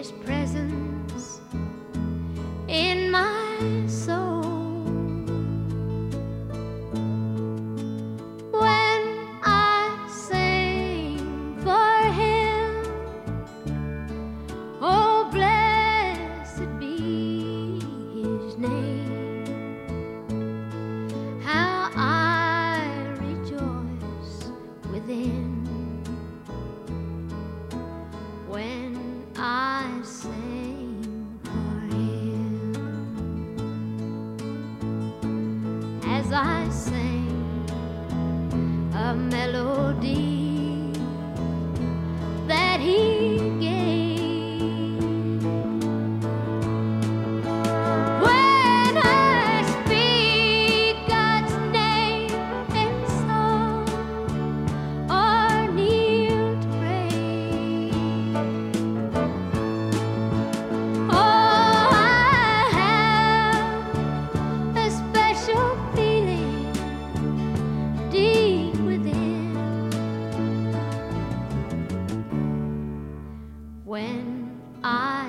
His presence in my soul. When I sing for Him, oh, blessed be His name. How I rejoice within when I sing for Him. As I sing a melody that He gave, when I speak God's name in song or kneel to pray, oh, I have a special feeling deep within when I